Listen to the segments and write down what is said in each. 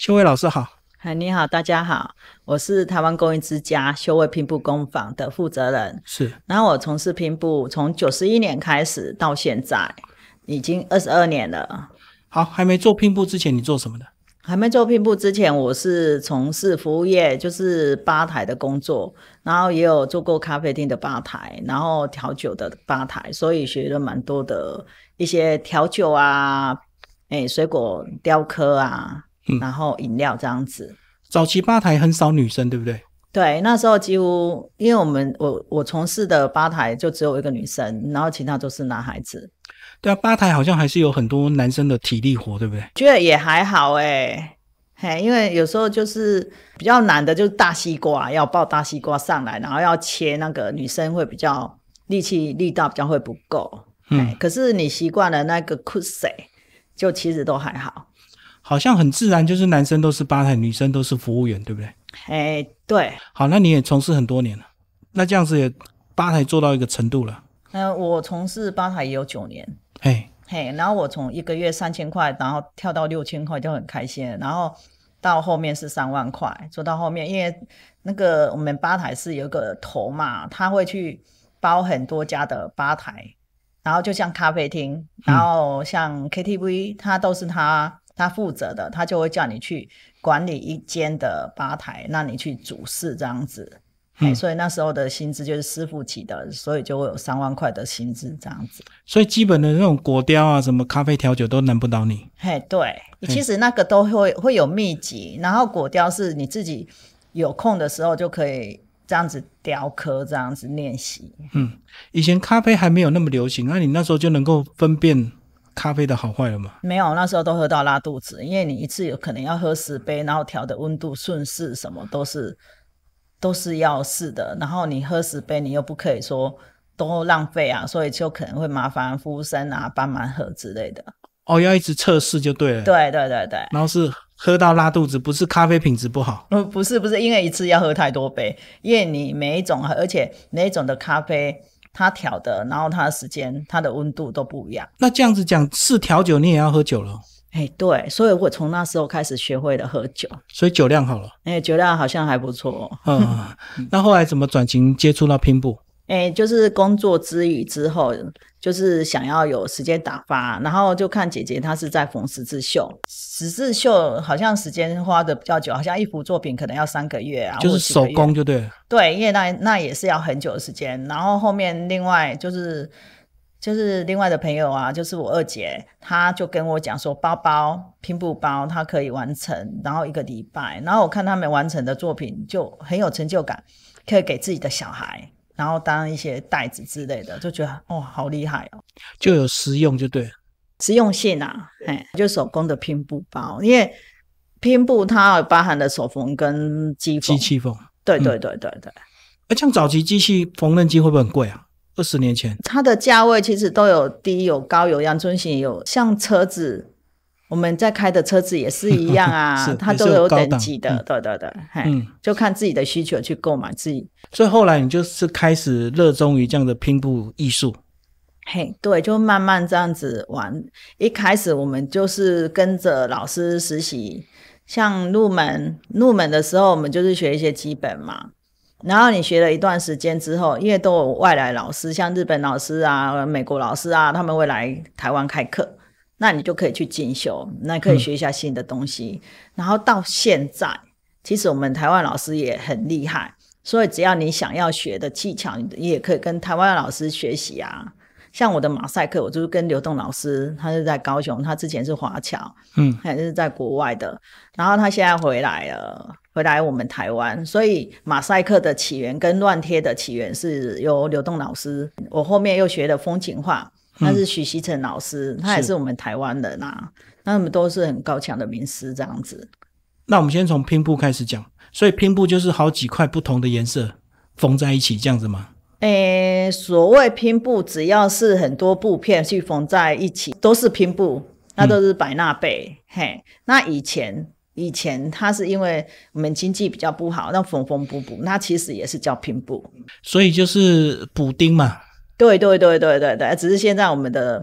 秀慧老师好。 你好，大家好，我是台湾工艺之家秀慧拼布工坊的负责人。 是， 然后我从事拼布从91年开始到现在已经22年了。 好，还没做拼布之前你做什么的？ 还没做拼布之前，我是从事服务业，就是吧台的工作，然后也有做过咖啡厅的吧台，然后调酒的吧台，所以学了蛮多的一些调酒啊，水果雕刻啊，然后饮料这样子。 早期吧台很少女生对不对？ 对，那时候几乎因为我从事的吧台就只有一个女生，然后其他都是男孩子。 对啊，吧台好像还是有很多男生的体力活对不对？ 觉得也还好因为有时候就是比较难的就是大西瓜，要抱大西瓜上来，然后要切那个，女生会比较力道比较会不够。可是你习惯了那个酷水，就其实都还好。 好像很自然，就是男生都是吧台，女生都是服务员对不对？ 对。 好，那你也从事很多年了，那这样子也吧台做到一个程度了。 我从事吧台也有9年。然后我从1个月3000块，然后跳到6000块就很开心了，然后到后面是3万块，做到后面因为那个我们吧台是有一个头嘛，他会去包很多家的吧台，然后就像咖啡厅，然后像 KTV 他都是他负责的，他就会叫你去管理一间的吧台，让你去主事这样子。所以那时候的薪资就是师傅起的，所以就会有3万块的薪资这样子。 所以基本的那种果雕啊，什么咖啡调酒都难不倒你。 对，其实那个都会有秘籍，然后果雕是你自己有空的时候就可以这样子雕刻，这样子练习。 以前咖啡还没有那么流行，那你那时候就能够分辨咖啡的好坏了吗？ 没有，那时候都喝到拉肚子，因为你一次有可能要喝10杯，然后调的温度顺势什么都是要试的，然后你喝10杯你又不可以说都浪费啊，所以就可能会麻烦服务生啊搬满盒之类的。 要一直测试就对了。 对。 然后是喝到拉肚子，不是咖啡品质不好。 不是，因为一次要喝太多杯，因为你每一种，而且每一种的咖啡它调的，然后它的时间它的温度都不一样。 那这样子讲，是调酒你也要喝酒了。 对，所以我从那时候开始学会了喝酒， 所以酒量好了。 酒量好像还不错。 那后来怎么转型接触到拼布？ 就是工作之余之后，就是想要有时间打发，然后就看姐姐她是在缝十字绣，十字绣好像时间花的比较久，好像一幅作品可能要3个月啊， 就是手工就对了。 对，因为那也是要很久的时间。然后后面另外就是另外的朋友啊，就是我二姐，她就跟我讲说拼布包她可以完成，然后1个礼拜，然后我看他们完成的作品就很有成就感，可以给自己的小孩，然后当一些袋子之类的，就觉得好厉害哦， 就有实用就对了， 实用性啊。就手工的拼布包，因为拼布它包含了手缝跟机器缝。 对。 这样早期机器缝纫机会不会很贵啊？20年前它的价位其实都有低有高，有阳春型，有像车子我们在开的车子也是一样啊它都有等级的。对。就看自己的需求去购买自己。 所以后来你就是开始热衷于这样的拼布艺术。 对，就慢慢这样子玩。一开始我们就是跟着老师实习，像入门的时候我们就是学一些基本嘛，然后你学了一段时间之后，因为都有外来老师，像日本老师啊、美国老师啊，他们会来台湾开课，那你就可以去进修，那可以学一下新的东西。然后到现在其实我们台湾老师也很厉害，所以只要你想要学的技巧，你也可以跟台湾老师学习啊。像我的马赛克，我就是跟刘栋老师，他是在高雄，他之前是华侨，还是在国外的，然后他现在回来我们台湾，所以马赛克的起源跟乱贴的起源是由刘栋老师。我后面又学了风景画，那是许锡成老师，他也是我们台湾人啊，那他们都是很高强的名师这样子。 那我们先从拼布开始讲，所以拼布就是好几块不同的颜色缝在一起这样子吗？ 所谓拼布，只要是很多布片去缝在一起都是拼布，那都是百纳贝。那以前它是因为我们经济比较不好，那缝补，那其实也是叫拼布， 所以就是补丁嘛。 对，只是现在我们的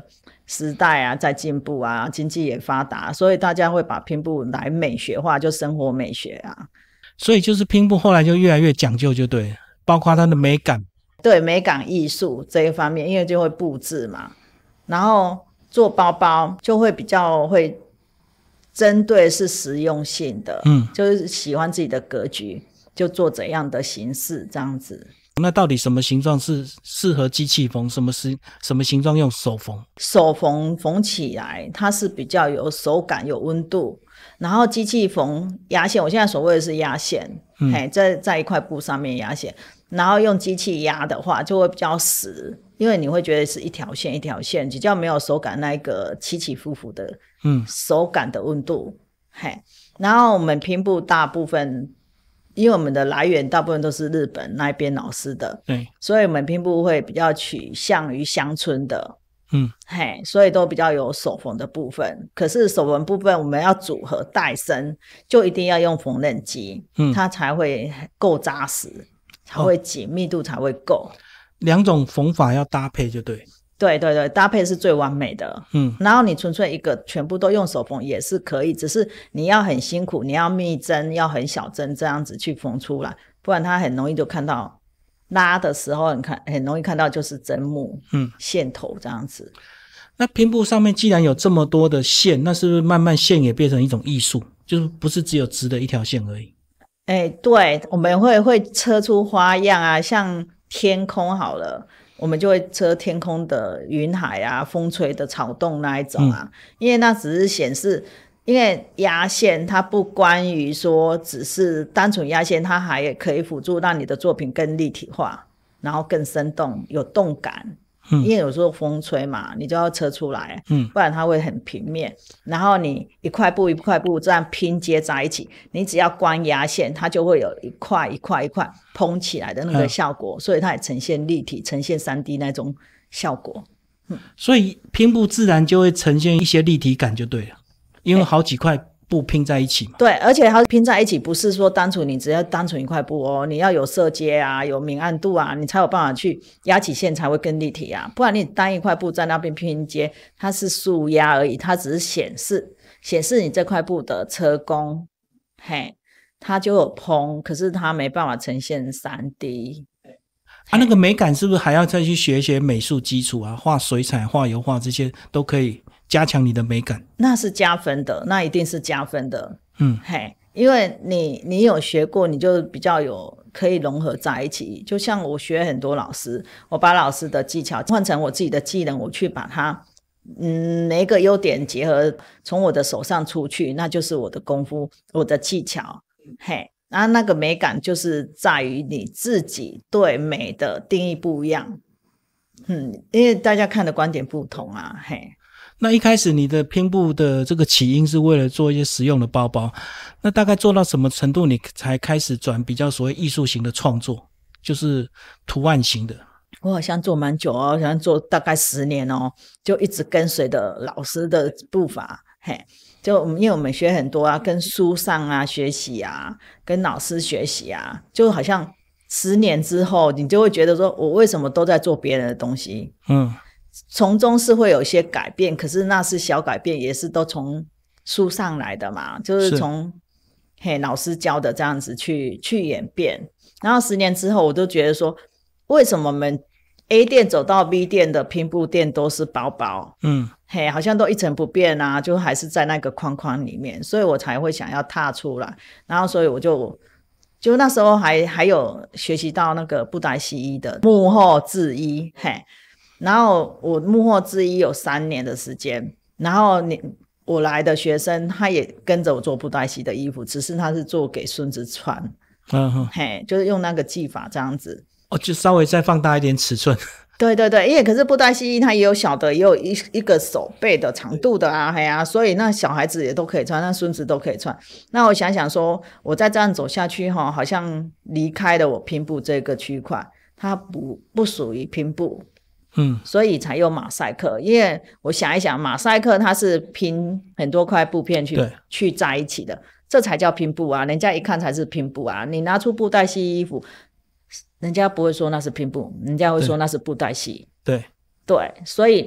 时代啊在进步啊，经济也发达，所以大家会把拼布来美学化，就生活美学啊。 所以就是拼布后来就越来越讲究就对了，包括它的美感。 对，美感艺术这一方面，因为就会布置嘛，然后做包包就会比较会针对是实用性的，就是喜欢自己的格局就做怎样的形式这样子。 那到底什么形状是适合机器缝，什么形状用手缝？ 手缝起来它是比较有手感有温度，然后机器缝压线，我现在所谓的是压线，在一块布上面压线，然后用机器压的话就会比较实，因为你会觉得是一条线一条线，比较没有手感那一个起起伏伏的手感的温度。然后我们拼布大部分因为我们的来源大部分都是日本那边老师的，对，所以我们拼布会比较取向于乡村的，所以都比较有手缝的部分。可是手缝部分我们要组合带身，就一定要用缝纫机，它才会够扎实，才会紧，密度才会够。 两种缝法要搭配就对。 对对对，搭配是最完美的。然后你纯粹一个全部都用手缝也是可以，只是你要很辛苦，你要密针，要很小针这样子去缝出来，不然它很容易就看到拉的时候很容易看到就是针目线头这样子。 那拼布上面既然有这么多的线，那是不是慢慢线也变成一种艺术，就是不是只有直的一条线而已？ 对，我们会车出花样啊，像天空好了，我们就会车天空的云海啊，风吹的草动那一种啊，因为那只是显示，因为压线它不关于说只是单纯压线，它还可以辅助让你的作品更立体化，然后更生动有动感。因为有时候风吹嘛，你就要车出来，不然它会很平面，然后你一块布一块布这样拼接在一起，你只要关压线，它就会有一块一块一块蓬起来的那个效果，所以它也呈现立体，呈现 3D 那种效果。 所以拼布自然就会呈现一些立体感就对了，因为好几块布拼在一起嘛。 对，而且它拼在一起不是说你只要单纯一块布哦，你要有色阶啊，有明暗度啊，你才有办法去压起线才会更立体啊，不然你单一块布在那边拼接，它是速压而已，它只是显示你这块布的车工，它就有蓬，可是它没办法呈现 3D。 那个美感是不是还要再去学一些美术基础啊，画水彩画油画这些都可以加强你的美感？ 那是加分的，那一定是加分的。因为你有学过，你就比较有可以融合在一起。就像我学很多老师，我把老师的技巧换成我自己的技能，我去把它每一个优点结合从我的手上出去，那就是我的功夫，我的技巧。那个美感就是在于你自己对美的定义不一样。因为大家看的观点不同啊。 那一开始你的拼布的这个起因是为了做一些实用的包包，那大概做到什么程度你才开始转比较所谓艺术型的创作，就是图案型的？ 我好像做蛮久哦，好像做大概10年哦，就一直跟随的老师的步伐。就因为我们学很多啊，跟书上啊学习啊，跟老师学习啊，就好像10年之后你就会觉得说我为什么都在做别人的东西。从中是会有一些改变，可是那是小改变，也是都从书上来的嘛，就是从老师教的这样子去演变。然后10年之后我都觉得说为什么我们 A 店走到 B 店的拼布店都是包包，好像都一成不变啊，就还是在那个框框里面，所以我才会想要踏出来。然后所以我就那时候还有学习到那个布袋戏衣的幕后制衣，然后我幕后制衣有3年的时间，然后我来的学生他也跟着我做布袋戏的衣服，只是他是做给孙子穿，就是用那个技法这样子。 就稍微再放大一点尺寸。 对对对，因为可是布袋戏衣它也有小的，也有一个手背的长度的啊，所以那小孩子也都可以穿，那孙子都可以穿。那我想想说，我再这样走下去好像离开了我拼布这个区块，它不属于拼布。所以才有马赛克。因为我想一想，马赛克它是拼很多块布片去在一起的，这才叫拼布啊，人家一看才是拼布啊。你拿出布袋戏衣服，人家不会说那是拼布，人家会说那是布袋戏。 对， 所以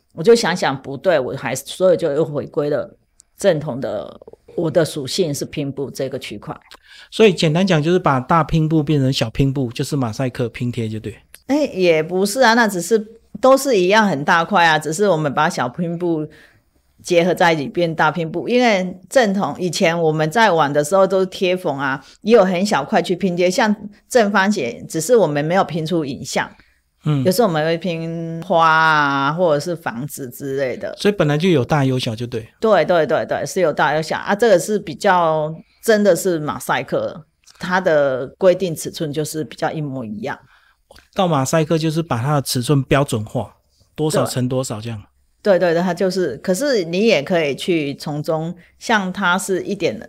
我就想想不对，所以就又回归了正统的，我的属性是拼布这个区块。 所以简单讲就是把大拼布变成小拼布，就是马赛克拼贴就对。 也不是啊，那只是都是一样很大块啊，只是我们把小拼布结合在一起变大拼布。因为正统以前我们在玩的时候都是贴缝啊，也有很小块去拼贴，像正方形只是我们没有拼出影像，有时候我们会拼花啊或者是房子之类的， 所以本来就有大有小就对。 对对对对，是有大有小啊，这个是比较真的是马赛克，它的规定尺寸就是比较一模一样。 到马赛克就是把它的尺寸标准化，多少乘多少这样。 对对对，它就是，可是你也可以去从中，像它是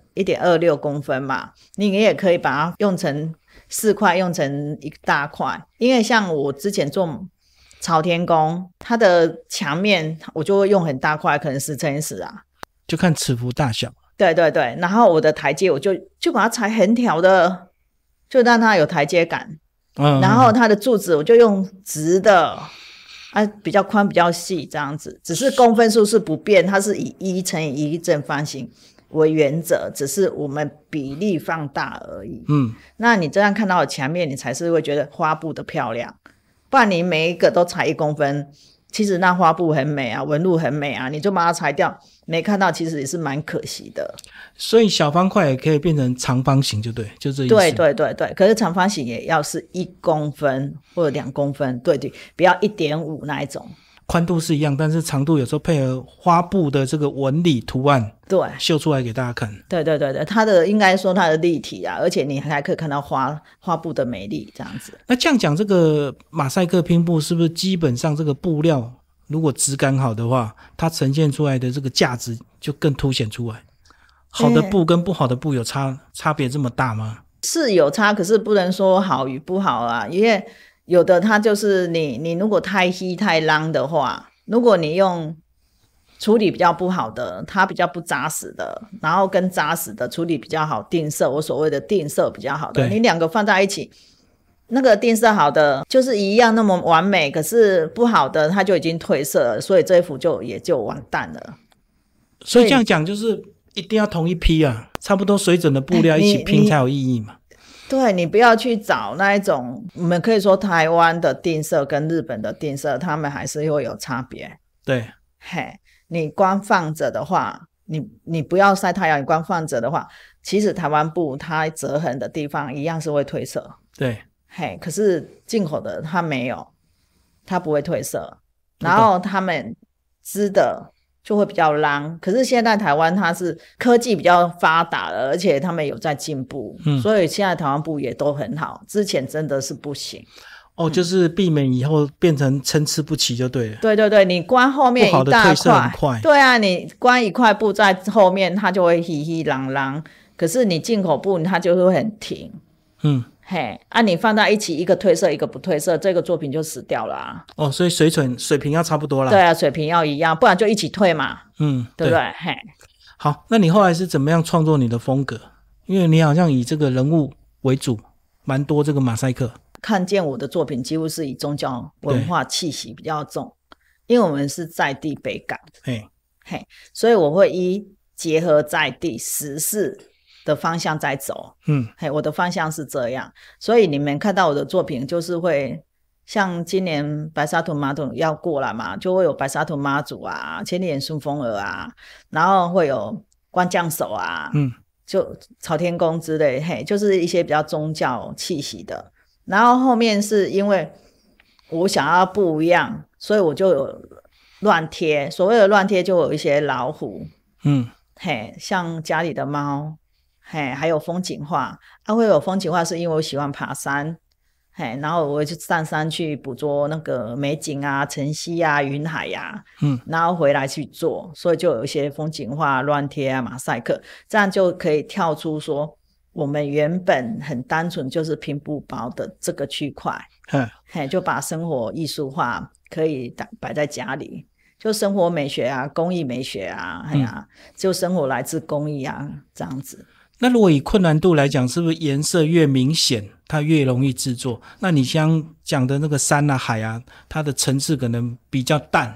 1.26公分嘛，你也可以把它用成4块，用成一大块。因为像我之前做朝天宫，它的墙面我就会用很大块，可能10×10啊， 就看尺幅大小。 对对对，然后我的台阶我就把它裁横条的，就让它有台阶感。然后它的柱子我就用直的比较宽比较细这样子，只是公分数是不变，它是以1×1正方形为原则，只是我们比例放大而已。那你这样看到的墙面，你才是会觉得花布的漂亮，不然你每一个都裁1公分，其实那花布很美啊，纹路很美啊，你就把它裁掉，没看到其实也是蛮可惜的。所以小方块也可以变成长方形就对，就这意思。 对对对对，可是长方形也要是1公分或者2公分，对对，不要1.5那一种。 宽度是一样，但是长度有时候配合花布的这个纹理图案， 对， 秀出来给大家看。 对对对对，它的应该说它的立体啊，而且你还可以看到花布的美丽这样子。 那这样讲，这个马赛克拼布是不是基本上这个布料如果质感好的话，它呈现出来的这个价值就更凸显出来？好的布跟不好的布有差别这么大吗？ 是有差，可是不能说好与不好啊，因为有的它就是你如果太稀太浪的话，如果你用处理比较不好的，它比较不扎实的，然后跟扎实的处理比较好，定色，我所谓的定色比较好的，你两个放在一起，那个定色好的就是一样那么完美，可是不好的它就已经褪色了，所以这一幅也就完蛋了。 所以这样讲就是一定要同一批啊，差不多水准的布料一起拼才有意义嘛。 对，你不要去找那一种，我们可以说台湾的定色跟日本的定色，他们还是会有差别。 对， 你光放着的话，你不要晒太阳，你光放着的话，其实台湾布它折痕的地方一样是会褪色。 对， 可是进口的它没有，它不会褪色，然后他们织的就会比较浪。可是现在台湾它是科技比较发达了，而且他们有在进步，所以现在台湾布也都很好，之前真的是不行。 就是避免以后变成参差不齐就对了。 对对对，你关后面一大块，不好的褪色很快。 对啊，你关一块布在后面，它就会稀稀啷啷。可是你进口布，它就会很挺。你放在一起，一个褪色，一个不褪色，这个作品就死掉了啊。 所以水平要差不多啦。 对啊，水平要一样，不然就一起退嘛。对不对？ 好，那你后来是怎么样创作你的风格？因为你好像以这个人物为主，蛮多这个马赛克。 看见我的作品几乎是以宗教文化气息比较重，因为我们是在地北港，所以我会结合在地时事的方向在走。我的方向是这样，所以你们看到我的作品就是会像今年白沙屯妈祖要过来嘛，就会有白沙屯妈祖啊，千里眼顺风耳啊，然后会有关将手啊，就朝天宫之类，就是一些比较宗教气息的。然后后面是因为我想要不一样，所以我就有乱贴，所谓的乱贴就有一些老虎，像家里的猫，还有风景画。会有风景画是因为我喜欢爬山，然后我会去上山去捕捉那个美景啊，晨曦啊，云海啊，然后回来去做，所以就有一些风景画乱贴啊，马赛克，这样就可以跳出说我们原本很单纯就是拼布包的这个区块，就把生活艺术化可以摆在家里，就生活美学啊，工艺美学啊，就生活来自工艺啊，这样子。 那如果以困难度来讲，是不是颜色越明显它越容易制作？那你像讲的那个山啊海啊，它的层次可能比较淡，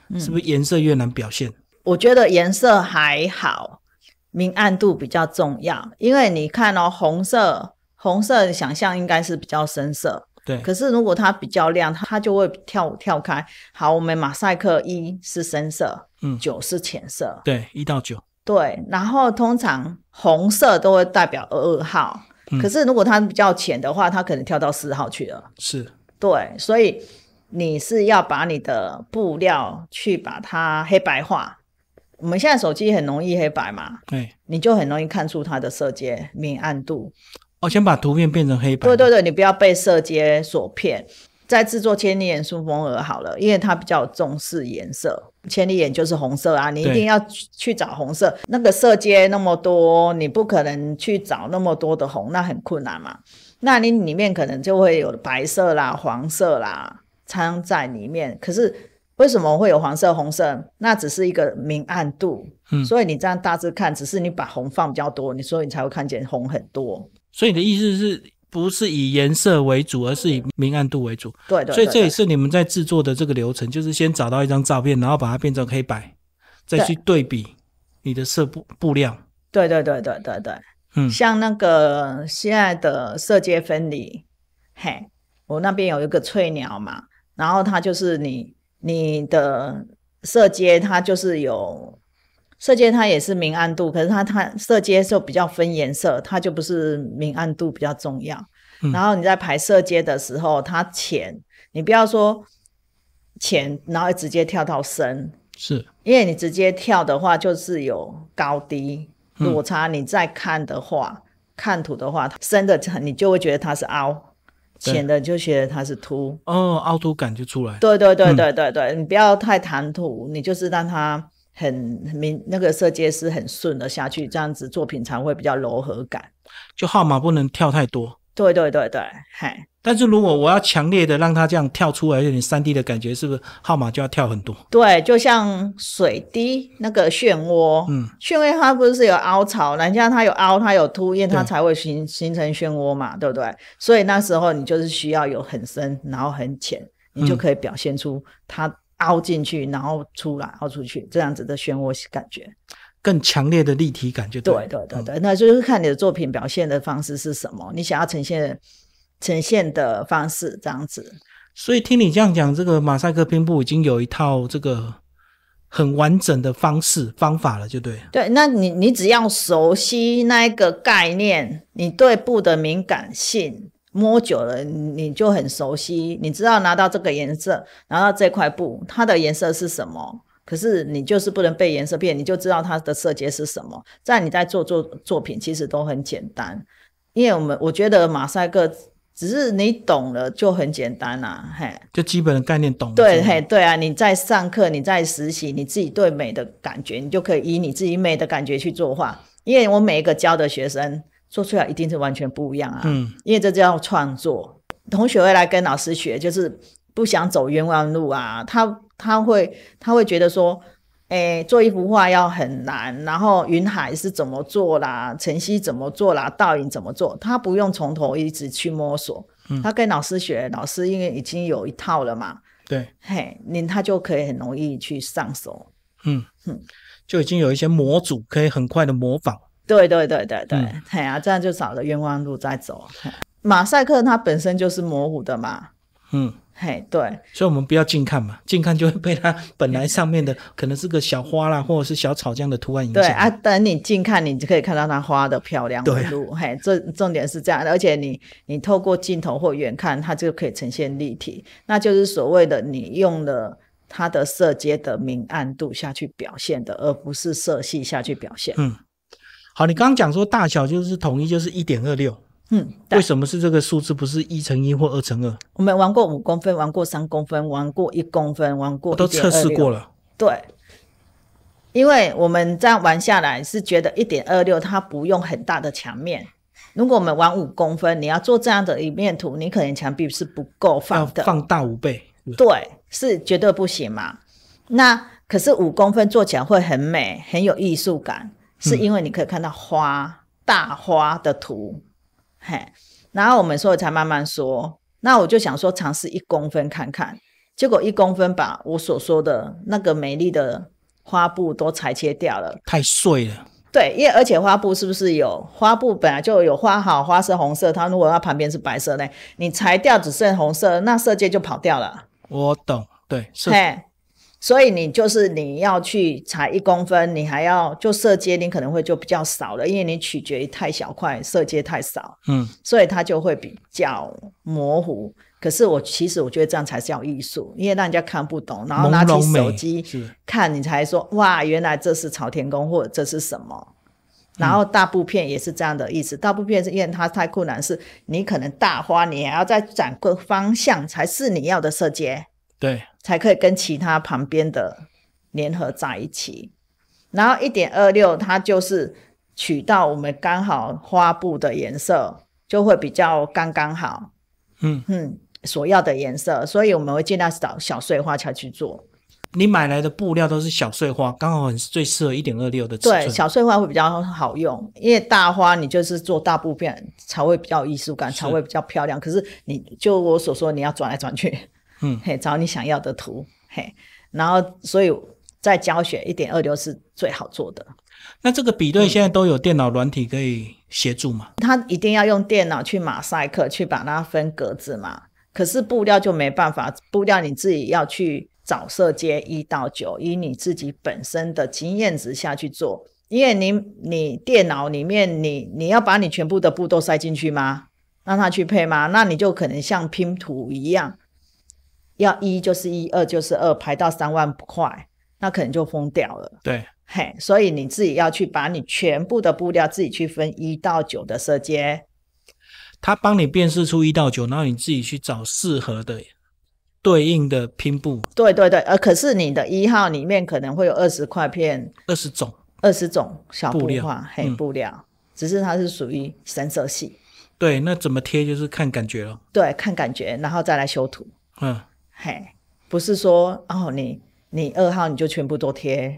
是不是颜色越难表现？ 我觉得颜色还好，明暗度比较重要。因为你看哦，红色想象应该是比较深色， 对。 可是如果它比较亮，它就会跳开。好，我们马赛克1是深色，9是浅色。 对，1到9。 对，然后通常红色都会代表2号，可是如果它比较浅的话，它可能跳到4号去了。 是。 对，所以你是要把你的布料去把它黑白化。我们现在手机很容易黑白嘛，你就很容易看出它的色阶明暗度。 先把图片变成黑白。 对对对，你不要被色阶所骗。在制作千里眼顺风耳好了，因为它比较重视颜色，千里眼就是红色啊，你一定要去找红色。那个色阶那么多，你不可能去找那么多的红，那很困难嘛。那你里面可能就会有白色啦、黄色啦掺在里面。可是为什么会有黄色、红色？那只是一个明暗度，所以你这样大致看，只是你把红放比较多，所以你才会看见红很多。 所以你的意思是不是以颜色为主，而是以明暗度为主？ 对对对。 所以这也是你们在制作的这个流程，就是先找到一张照片，然后把它变成黑白，再去对比你的布料。 对对对对对对。像那个现在的色阶分离，我那边有一个翠鸟嘛，然后它就是你的色阶，它就是有色阶，它也是明暗度，可是它色阶就比较分颜色，它就不是明暗度比较重要。然后你在排色阶的时候，它浅，你不要说浅然后直接跳到深， 是因为你直接跳的话就是有高低落差，你再看的话，看图的话，深的你就会觉得它是凹，浅的就觉得它是凸。 凹凸感就出来。 对对对对对对，你不要太谈吐，你就是让它很明，那个色阶是很顺的下去，这样子作品才会比较柔和感。 就号码不能跳太多。 对对对对。 但是如果我要强烈的让它这样跳出来有点 3D 的感觉，是不是号码就要跳很多？ 对，就像水滴那个漩涡，漩涡它不是有凹槽，人家它有凹它有凸，因为它才会形成漩涡嘛，对不对？所以那时候你就是需要有很深然后很浅，你就可以表现出它凹进去然后出来凹出去这样子的漩涡感觉， 更强烈的立体感就对。 对对对对。那就是看你的作品表现的方式是什么，你想要呈现的方式这样子。 所以听你这样讲，这个马赛克拼布已经有一套这个很完整的方法了，就对。 对，那你只要熟悉那一个概念，你对布的敏感性摸久了，你就很熟悉，你知道拿到这个颜色，拿到这块布，它的颜色是什么。可是你就是不能被颜色骗，你就知道它的色阶是什么。在你在做作品其实都很简单，因为我觉得马赛克只是你懂了就很简单啊， 就基本的概念懂了。 对对啊，你在上课你在实习，你自己对美的感觉，你就可以以你自己美的感觉去作画。因为我每一个教的学生做出来一定是完全不一样啊，因为这叫创作。同学会来跟老师学，就是不想走冤枉路啊，他会觉得说做一幅画要很难，然后云海是怎么做啦，晨曦怎么做啦，倒影怎么做，他不用从头一直去摸索，他跟老师学，老师因为已经有一套了嘛， 对， 他就可以很容易去上手， 就已经有一些模组可以很快的模仿。 对对对对对，这样就少了冤枉路再走。马赛克它本身就是模糊的嘛，对， 所以我们不要近看嘛，近看就会被它本来上面的可能是个小花啦，或者是小草这样的图案影响。 对啊，等你近看，你就可以看到它花的漂亮的路。重点是这样的，而且你透过镜头或远看，它就可以呈现立体，那就是所谓的你用了它的色阶的明暗度下去表现的，而不是色系下去表现。 好，你刚刚讲说大小就是统一就是 1.26。为什么是这个数字，不是1×1或2×2？ 我们玩过5公分，玩过3公分，玩过1公分，玩过 1.26， 都测试过了。 对，因为我们这样玩下来是觉得 1.26 它不用很大的墙面。如果我们玩5公分，你要做这样的一面图，你可能墙壁是不够放的， 要放大5倍。 对，是绝对不行嘛。那可是5公分做起来会很美，很有艺术感，是因为你可以看到大花的图。然后我们所以才慢慢说，那我就想说尝试1公分看看， 结果1公分把我所说的那个美丽的花布都裁切掉了， 太碎了。 对，因为而且花布是不是有花布本来就有花好，花是红色，它如果它旁边是白色呢，你裁掉只剩红色，那色阶就跑掉了。 我懂，对， 嘿，所以你要去裁1公分，你还要就色阶你可能会就比较少了，因为你取决于太小块，色阶太少，所以它就会比较模糊。可是其实我觉得这样才叫艺术，因为让人家看不懂，然后拿起手机看，你才说哇，原来这是朝天宫或者这是什么。然后大布片也是这样的意思，大布片是因为它太困难，是你可能大花你还要再转个方向才是你要的色阶， 对， 才可以跟其他旁边的联合在一起。然后 1.26 它就是取到我们刚好花布的颜色，就会比较刚刚好所要的颜色，所以我们会尽量找小碎花才去做。 你买来的布料都是小碎花，刚好最适合 1.26 的尺寸。 对，小碎花会比较好用，因为大花你就是做大布片才会比较有艺术感，才会比较漂亮。可是你就我所说，你要转来转去，找你想要的图，然后所以在教学 1.26 是最好做的。 那这个比对现在都有电脑软体可以协助吗？ 它一定要用电脑去马赛克，去把它分格子嘛。可是布料就没办法，布料你自己要去找色阶1到9，以你自己本身的经验值下去做。因为你电脑里面你要把你全部的布都塞进去吗？让它去配吗？那你就可能像拼图一样，要1就是1，2就是2，排到3万块，那可能就疯掉了。 对， 所以你自己要去把你全部的布料自己去分1到9的色阶， 他帮你辨识出1到9，然后你自己去找适合的对应的拼布。 对对对，可是你的1号里面可能会有20块片 ，20 种小布画布料，只是它是属于深色系。 对，那怎么贴就是看感觉了。 对，看感觉，然后再来修图。不是说你2号你就全部都贴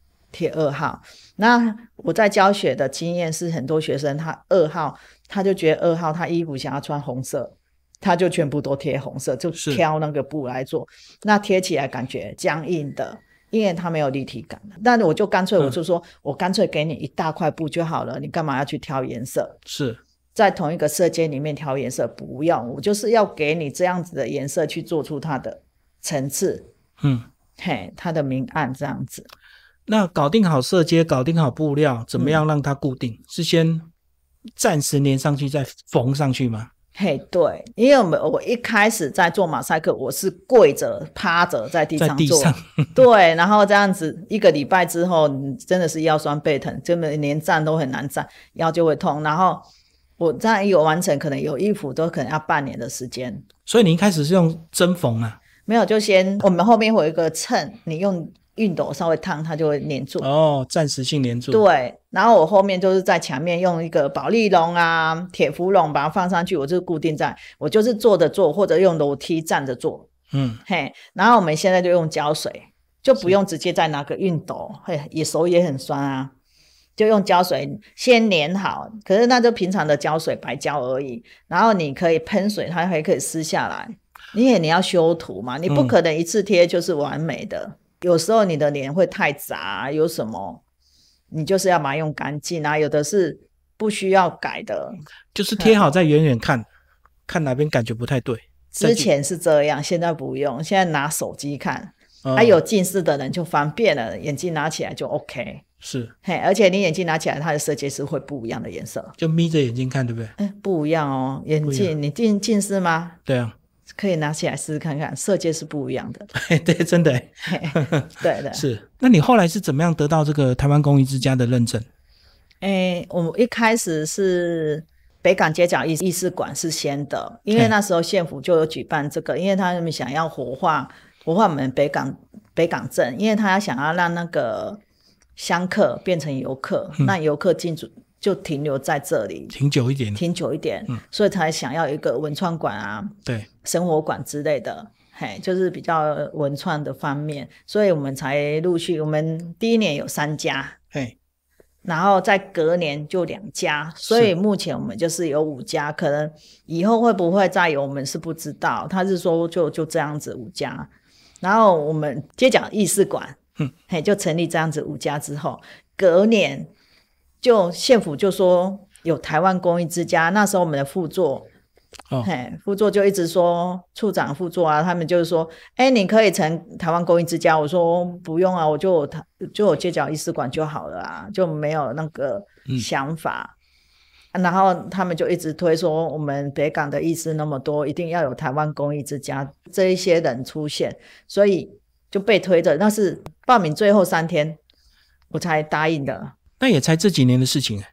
2号。那我在教学的经验是，很多学生他2号他就觉得2号他衣服想要穿红色，他就全部都贴红色，就挑那个布来做，那贴起来感觉僵硬的，因为它没有立体感。但我就干脆我就说我干脆给你一大块布就好了，你干嘛要去挑颜色？ 是在同一个色阶里面挑颜色，不要，我就是要给你这样子的颜色去做出它的层次，它的明暗这样子。 那搞定好色阶，搞定好布料，怎么样让它固定？是先暂时粘上去再缝上去吗？ 对，因为我一开始在做马赛克，我是跪着趴着在地上做，对，然后这样子1个礼拜之后，真的是腰酸背疼，真的连站都很难站，腰就会痛。然后我这样有完成，可能有衣服都可能要半年的时间。 所以你一开始是用针缝啊？ 没有，就先我们后面会有一个秤，你用熨斗稍微烫它就会粘住。 暂时性粘住。 对，然后我后面就是在墙面用一个保丽龙啊、铁氟龙把它放上去，我就固定在，我就是坐着做或者用楼梯站着做。然后我们现在就用胶水，就不用直接再拿个熨斗，手也很酸啊，就用胶水先粘好。可是那就平常的胶水白胶而已，然后你可以喷水，它还可以撕下来，因为你要修图嘛，你不可能一次贴就是完美的。有时候你的脸会太杂，有什么你就是要把它用干净啊，有的是不需要改的， 就是贴好再远远看，看哪边感觉不太对。 之前是这样，现在不用，现在拿手机看，有近视的人就方便了，眼镜拿起来就 OK。 是， 而且你眼镜拿起来，它的色阶是会不一样的颜色， 就眯着眼睛看，对不对？ 不一样哦，眼镜你近视吗？ 对啊， 可以拿起来试试看看，色阶是不一样的。 对，真的。 对的。 是，那你后来是怎么样得到这个台湾工艺之家的认证？ 我们一开始是北港街角艺术馆是先的，因为那时候县府就有举办这个，因为他们想要活化我们北港镇，因为他想要让那个香客变成游客，那游客进驻就停留在这里，停久一点，所以才想要一个文创馆啊，对，生活馆之类的，就是比较文创的方面，所以我们才陆续，我们第一年有3家，然后再隔年就2家，所以目前我们就是有5家，可能以后会不会再有我们是不知道，他是说就这样子5家， 然后我们街角艺术馆，就成立这样子5家之后，隔年就县府就说有台湾公益之家，那时候我们的副座。副座就一直说，处长副座啊，他们就是说你可以成台湾公益之家，我说不用啊，我就有街角艺术馆就好了啊，就没有那个想法。然后他们就一直推说我们北港的医师那么多，一定要有台湾公益之家这一些人出现，所以就被推着。那是报名最后3天我才答应的。 那也才这几年的事情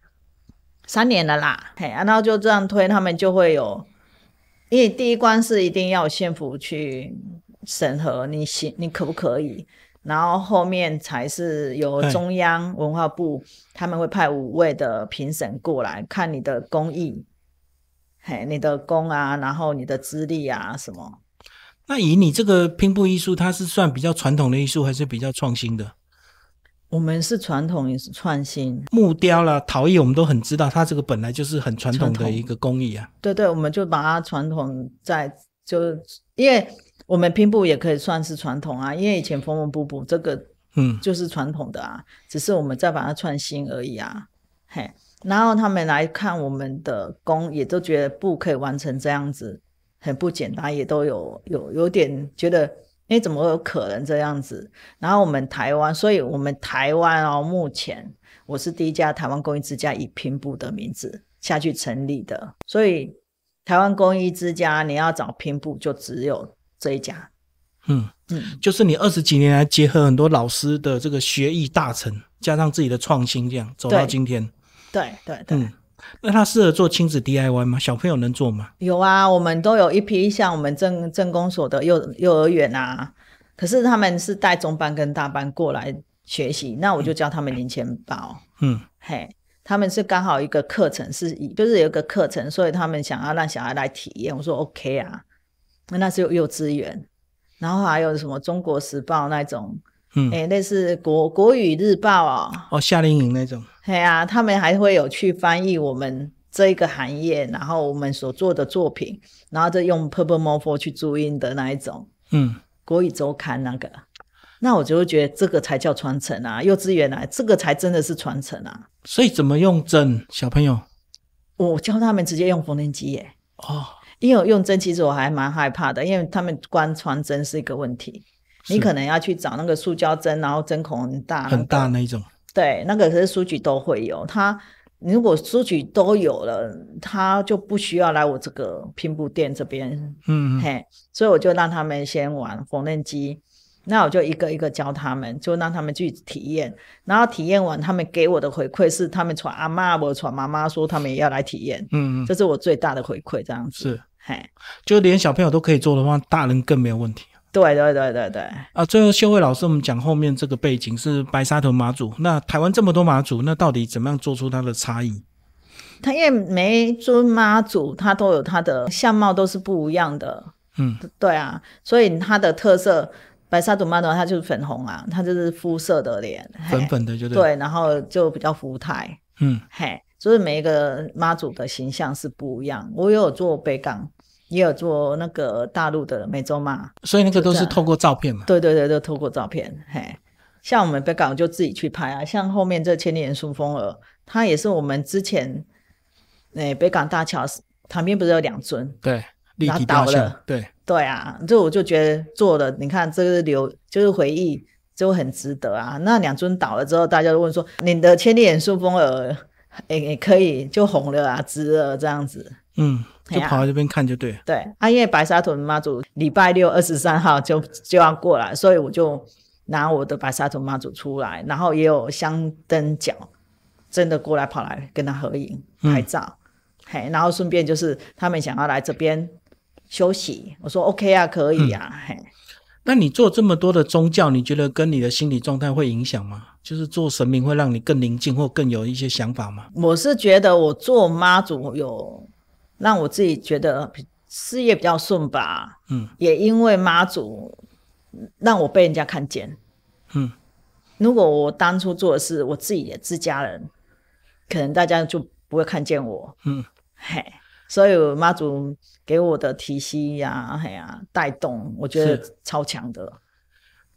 3年了啦。然后就这样推，他们就会有，因为第一关是一定要县府去审核你可不可以，然后后面才是由中央文化部他们会派5位的评审过来看你的工艺，你的工啊，然后你的资历啊什么。 那以你这个拼布艺术，它是算比较传统的艺术还是比较创新的？ 我们是传统也是创新， 木雕啦陶艺我们都很知道，它这个本来就是很传统的一个工艺啊。 对对，我们就把它传统因为我们拼布也可以算是传统啊，因为以前缝缝补补这个就是传统的啊，只是我们再把它创新而已啊。然后他们来看我们的工，也都觉得布可以完成这样子很不简单，也都有点觉得怎么有可能这样子。然后我们台湾，所以我们台湾目前我是第一家台湾公益之家以拼布的名字下去成立的，所以台湾公益之家你要找拼布就只有这一家。 就是你20几年来结合很多老师的这个学艺大成，加上自己的创新，这样走到今天。 对对对。 那他适合做亲子 DIY 吗？小朋友能做吗？ 有啊，我们都有一批像我们政工所的幼儿园啊，可是他们是带中班跟大班过来学习，那我就教他们零钱包。他们是刚好一个课程就是有一个课程，所以他们想要让小孩来体验，我说 OK 啊，那是幼稚园。然后还有什么中国时报那种类似国语日报夏令营那种。 他们还会有去翻译我们这一个行业，然后我们所做的作品，然后再用 Purple Morpho 去注音的那一种国语周刊那个。那我就会觉得这个才叫传承啊，幼稚园这个才真的是传承啊。 所以怎么用针？小朋友我教他们直接用缝纫机耶。因为我用针其实我还蛮害怕的，因为他们光传针是一个问题，你可能要去找那个塑胶针，然后针孔很大很大那一种。 对，那个可是书局都会有，如果书局都有了，他就不需要来我这个拼布店这边。所以我就让他们先玩缝纫机，那我就一个一个教他们，就让他们去体验，然后体验完他们给我的回馈是他们传阿嬷我传妈妈说他们也要来体验。这是我最大的回馈这样子。 是，就连小朋友都可以做的话，大人更没有问题。 对对对对对。 最后秀慧老师，我们讲后面这个背景是白沙屯妈祖，那台湾这么多妈祖，那到底怎么样做出它的差异？ 因为每一尊妈祖它都有它的相貌都是不一样的。对啊，所以它的特色，白沙屯妈祖它就是粉红啊，它就是肤色的脸， 粉粉的就对，然后就比较福态。所以每一个妈祖的形象是不一样。我也有做北港，也有做那个大陆的美洲妈， 所以那个都是透过照片嘛？ 对对对，都透过照片。像我们北港就自己去拍啊，像后面这千里眼顺风耳，它也是我们之前北港大桥旁边不是有2尊， 对，立体雕像， 对啊，这我就觉得做了，你看这个就是回忆，就很值得啊。那2尊倒了之后，大家都问说你的千里眼顺风耳可以就红了啊，直了这样子。 就跑到这边看就对了。 对因为白沙屯妈祖礼拜6 23号就要过来，所以我就拿我的白沙屯妈祖出来，然后也有香灯脚真的过来跑来跟他合影拍照。然后顺便就是他们想要来这边休息，我说 OK 啊，可以啊。 那你做这么多的宗教，你觉得跟你的心理状态会影响吗？就是做神明会让你更宁静或更有一些想法吗？ 我是觉得我做妈祖有让我自己觉得事业比较顺吧。也因为妈祖让我被人家看见。如果我当初做的是我自己的自家人，可能大家就不会看见我。所以妈祖给我的体系带动我觉得超强的。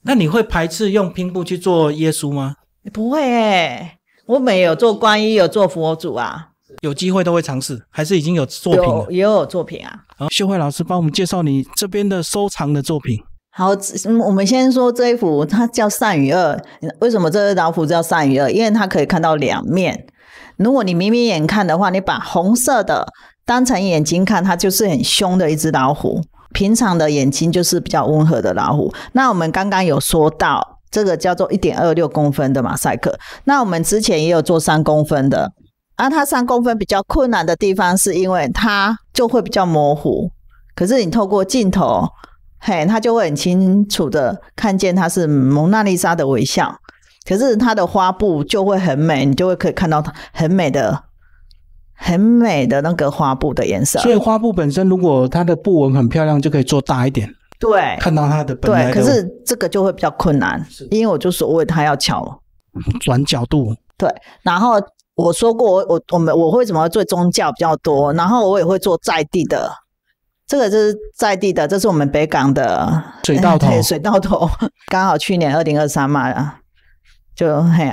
那你会排斥用拼布去做耶稣吗？ 不会我们有做观音，有做佛祖啊， 有机会都会尝试，还是已经有作品了？ 也有作品啊。 好，秀慧老师帮我们介绍你这边的收藏的作品。 好，我们先说这一幅，它叫善与恶。为什么这个老虎叫善与恶？因为它可以看到两面。如果你明明眼看的话，你把红色的当成眼睛看，它就是很凶的一只老虎。平常的眼睛就是比较温和的老虎。那我们刚刚有说到，这个叫做 1.26 公分的马赛克。那我们之前也有做3公分的。它3公分比较困难的地方，是因为它就会比较模糊。可是你透过镜头，它就会很清楚的看见它是蒙娜丽莎的微笑。可是它的花布就会很美，你就会可以看到它很美的那个花布的颜色。 所以花布本身如果它的布纹很漂亮，就可以做大一点， 对， 看到它的本来的。 对，可是这个就会比较困难，因为我就所谓它要巧转角度。 对，然后我说过我为什么做宗教比较多，然后我也会做在地的。这个就是在地的，这是我们北港的水稻头， 水稻头，刚好去年2023嘛，就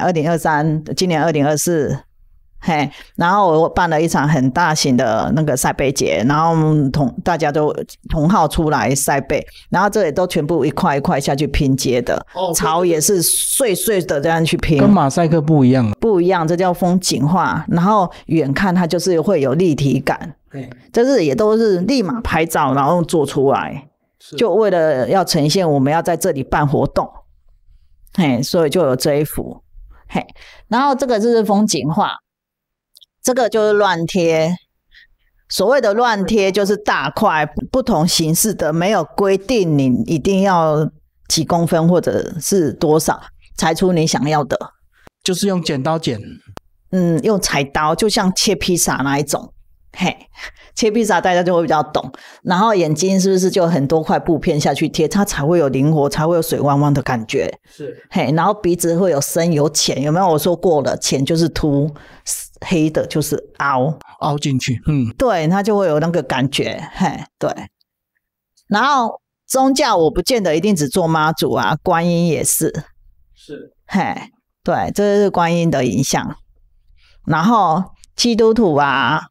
2023，今年2024，然后我办了一场很大型的那个赛贝节，然后大家都同号出来赛贝，然后这里都全部一块一块下去拼接的，草也是碎碎的这样去拼， 跟马赛克不一样， 这叫风景画，然后远看它就是会有立体感。这是也都是立马拍照然后做出来，就为了要呈现我们要在这里办活动，所以就有这一幅。然后这个就是风景画，这个就是乱贴。所谓的乱贴就是大块不同形式的，没有规定你一定要几公分或者是多少裁出你想要的， 就是用剪刀剪， 用裁刀，就像切披萨那一种。切披萨大家就会比较懂，然后眼睛是不是就很多块布片下去贴，它才会有灵活，才会有水汪汪的感觉。 是， 然后鼻子会有深有浅，有没有？我说过了，浅就是凸，黑的就是凹进去， 对，它就会有那个感觉。对。然后宗教我不见得一定只做妈祖啊，观音也是。 是， 对，这是观音的影像。然后基督徒啊。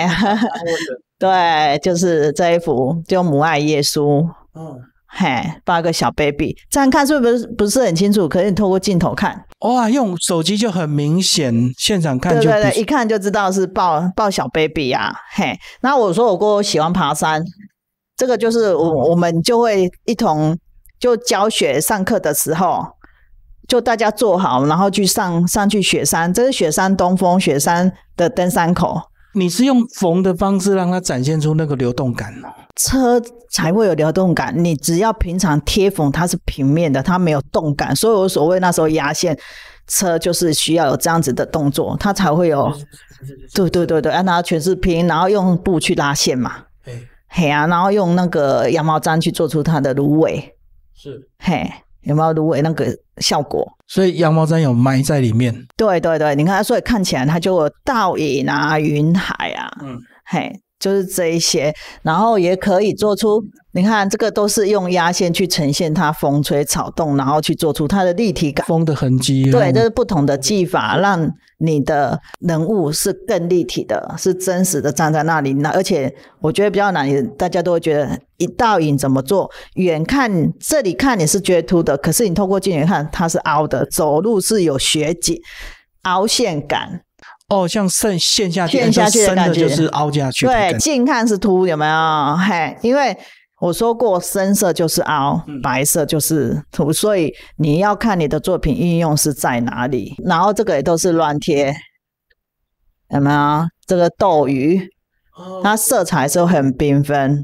对，就是这一幅就母爱耶稣，8个小 baby， 这样看是不是很清楚？可是你透过镜头看， 哇，用手机就很明显，现场看就对，一看就知道是抱小 baby 啊。然后我说我喜欢爬山，这个就是我们就会一同就教学上课的时候，就大家坐好，然后去上去雪山，这是雪山东峰雪山的登山口。 你是用缝的方式让它展现出那个流动感车才会有流动感，你只要平常贴缝它是平面的，它没有动感，所以我所谓那时候压线车就是需要有这样子的动作，它才会有对，让它全是拼，然后用布去拉线嘛，然后用那个羊毛毡去做出它的芦苇， 是， 有没有芦苇那个效果？ 所以羊毛毡有埋在里面。 对，你看，所以看起来它就有倒影啊、云海啊，就是这一些，然后也可以做出，你看这个都是用压线去呈现它风吹草动，然后去做出它的立体感， 风的痕迹。 对，这是不同的技法，让你的人物是更立体的，是真实的站在那里。而且我觉得比较难，大家都会觉得一倒影怎么做，远看这里看你是觉得凸的，可是你透过镜头看它是凹的，走路是有雪景凹陷感。 像陷下去的感觉， 深的就是凹下去的感觉。 对，近看是凸，有没有？因为我说过深色就是凹，白色就是凸，所以你要看你的作品运用是在哪里。然后这个也都是乱贴，有没有？这个斗鱼，它色彩是很缤纷，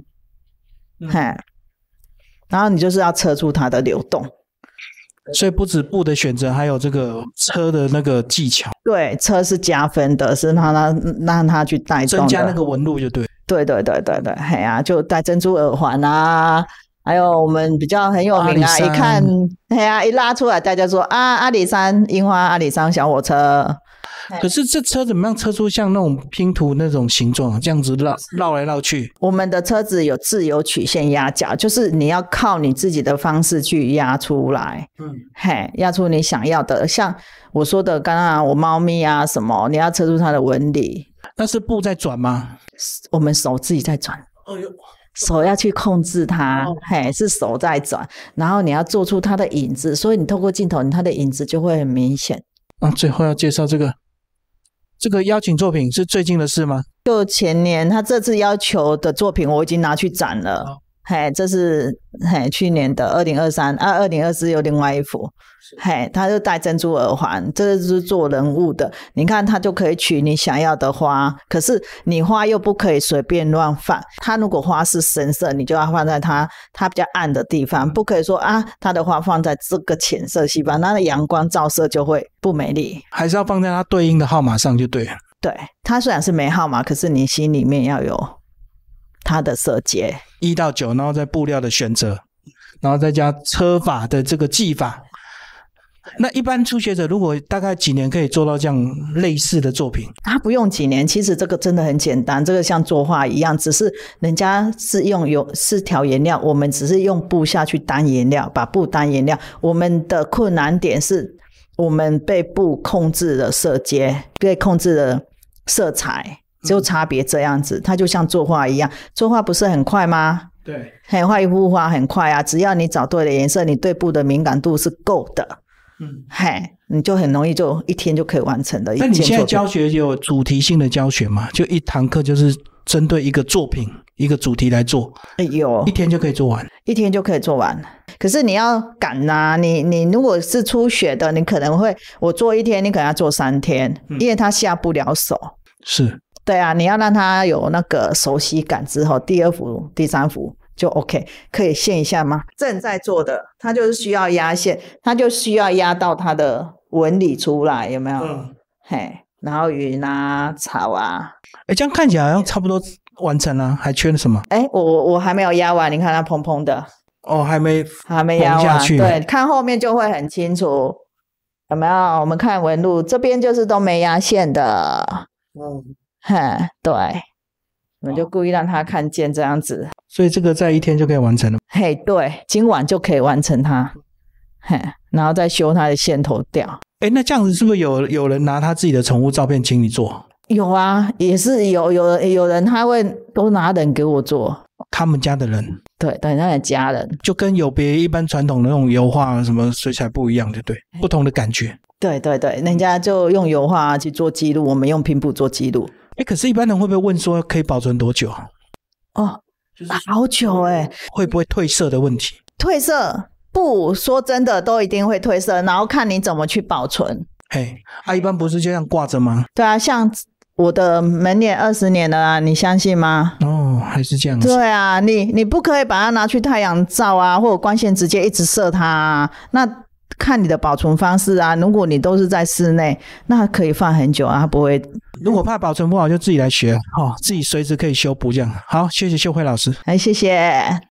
然后你就是要测出它的流动。 所以不止布的选择，还有这个车的那个技巧。 对，车是加分的，是让它去带动的， 增加那个纹路就对。 对，就戴珍珠耳环啊，还有我们比较很有名啊，一看，一拉出来，大家说阿里山樱花阿里山小火车。 可是这车怎么样车出像那种拼图那种形状啊？这样子绕来绕去。 我们的车子有自由曲线压角，就是你要靠你自己的方式去压出来。压出你想要的。像我说的刚刚我猫咪啊什么，你要测出它的纹理。 那是布在转吗？ 我们手自己在转。手要去控制它，是手在转，然后你要做出它的影子，所以你透过镜头，它的影子就会很明显。 最后要介绍这个邀请作品是最近的事吗？ 就前年他这次要求的作品我已经拿去展了。这是去年的2023 2024有另外一幅。他就戴珍珠耳环，这个是做人物的。你看他就可以取你想要的花，可是你花又不可以随便乱放。他如果花是深色，你就要放在它比较暗的地方，不可以说他的花放在这个浅色地方，那的阳光照射就会不美丽。 还是要放在它对应的号码上就对了。 对，它虽然是没号码，可是你心里面要有它的色阶 1到9，然后再布料的选择，然后再加车法的这个技法。那一般初学者如果大概几年可以做到这样类似的作品？ 他不用几年，其实这个真的很简单，这个像作画一样，只是人家是用是调颜料，我们只是用布下去当颜料，把布当颜料。我们的困难点是我们被布控制的色阶，被控制的色彩，就差别这样子。它就像作画一样，作画不是很快吗？ 对， 画一幅画很快啊，只要你找对了颜色，你对布的敏感度是够的。你就很容易就一天就可以完成的。 那你现在教学有主题性的教学吗？就一堂课就是针对一个作品一个主题来做？ 有，一天就可以做完。 一天就可以做完，可是你要赶啊，你如果是初学的，你可能会我做1天，你可能要做3天，因为他下不了手。 是， 对啊，你要让他有那个熟悉感之后，第2幅第3幅就 OK。 可以线一下吗？正在做的它就是需要压线，它就需要压到它的纹理出来，有没有？然后云啊草啊， 这样看起来好像差不多完成了，还缺了什么？ 我还没有压完，你看它蓬蓬的。 还没压完。 去。 对，看后面就会很清楚，有没有？我们看纹路这边就是都没压线的。对，我们就故意让他看见这样子， 所以这个在1天就可以完成了。 对，今晚就可以完成它。然后再修它的线头掉。 那这样子是不是有人拿他自己的宠物照片请你做？ 有啊，也是有人他会都拿人给我做。 他们家的人？ 对，他的家人， 就跟有别一般传统的那种油画什么水彩不一样，对不对？不同的感觉。 对，人家就用油画去做记录，我们用拼布做记录。 可是一般人会不会问说可以保存多久？ 就是好久会不会褪色的问题？ 褪色不，说真的都一定会褪色，然后看你怎么去保存。 一般不是就这样挂着吗？ 对啊，像我的门脸20年了啊，你相信吗？ 还是这样子。 对啊，你不可以把它拿去太阳照啊，或者光线直接一直射它啊。那看你的保存方式啊，如果你都是在室内，那可以放很久啊，它不会。 如果怕保存不好，就自己来学自己随时可以修补这样。好，谢谢秀慧老师。 谢谢。